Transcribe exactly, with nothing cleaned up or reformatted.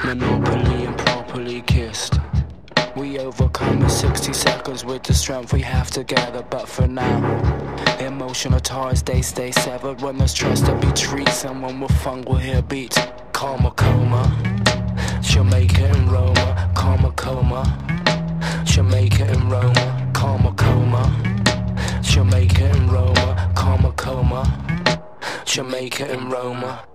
Monopoly and properly kissed. We overcome in sixty seconds with the strength we have together. But for now, emotional ties, they stay severed. When there's trust to be treated, someone with fun will hear beats. Karma coma, she'll make it in Roma. Karma coma, she'll make it in Roma. Karma coma, she'll make it in Roma. Karma coma, she'll make it in Roma.